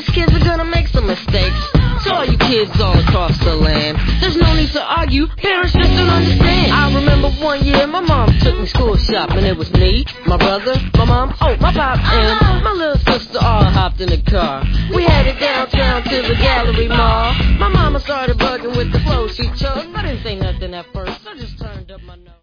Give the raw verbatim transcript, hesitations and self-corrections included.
Us kids are gonna make some mistakes. To all you kids all across the land, there's no need to argue, parents just don't understand. I remember one year my mom took me school shopping. It was me, my brother, my mom, oh, my pop, and my little sister all hopped in the car. We headed downtown to the Gallery Mall. My mama started bugging with the clothes she chose. I didn't say nothing at first, I just turned up my nose.